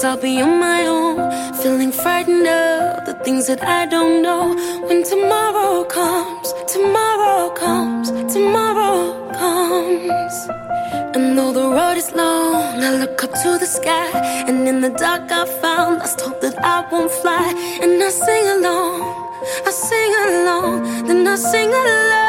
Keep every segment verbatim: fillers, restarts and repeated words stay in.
Cause I'll be on my own, feeling frightened of the things that I don't know. When tomorrow comes, tomorrow comes, tomorrow comes. And though the road is long, I look up to the sky, and in the dark I found lost hope that I won't fly. And I sing along, I sing along, then I sing along.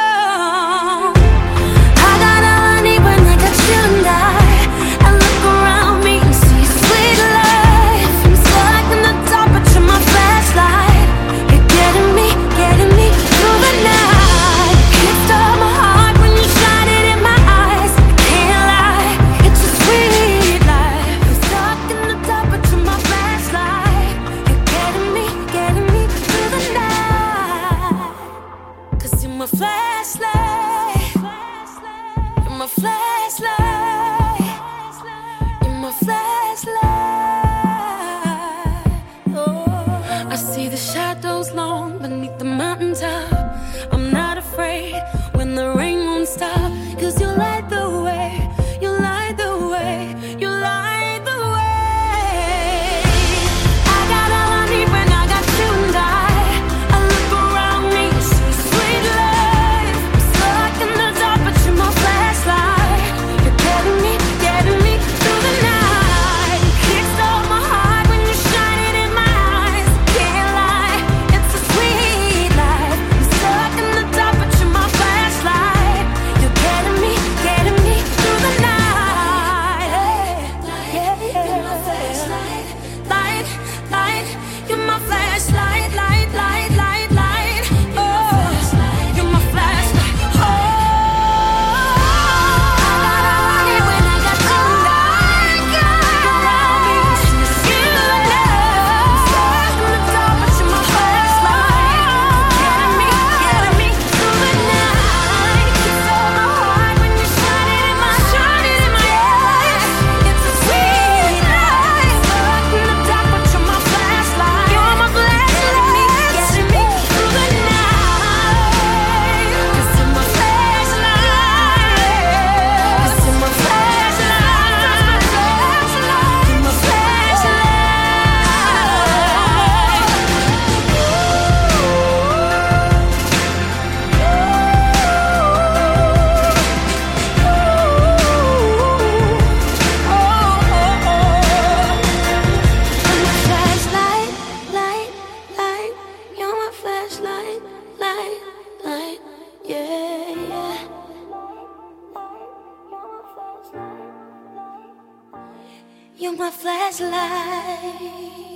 I got all I need when I got you and I. I look around me and see sweet life. I'm stuck in the dark, but you're my flashlight. You're getting me, getting me through the night. Kickstart my heart when you shine it in my eyes. I can't lie, it's a sweet life. I'm stuck in the dark, but you're my flashlight. You're getting me, getting me through the night. Cause you're my flashlight. You're my flashlight. You're my flashlight. Oh, I see the shadows long beneath the mountaintop. I'm not afraid when the rain won't stop. Cause you light the way, you light the way, you light the way. I got all I need when I got you and I. I look around me and see sweet life. I'm stuck in the dark, but you're my flashlight. You're getting me, getting me through the night. Kickstart my heart when you shine it in my eyes. Can't lie, it's a sweet life. I'm stuck in the dark, but you're my flashlight. You're getting me, getting me through the night. Yeah, yeah. You're my flashlight, light, light. You're my flashlight, light, light, light, light. Oh, you're my flashlight. Oh, I got all I need when I got you and I. Look around me, see sweet love. Stuck in the dark, but you're my flashlight. Getting me, getting me through the night. Kickstart my heart when you shine it in my eyes. It's a sweet life. Stuck in the dark, but you're my flashlight. You're my flashlight. Getting me through the night. Cause you're my flashlight. Cause you're my flashlight. You're my flashlight, light, light. You're my flashlight, light, light. Yeah, yeah. You're my flashlight.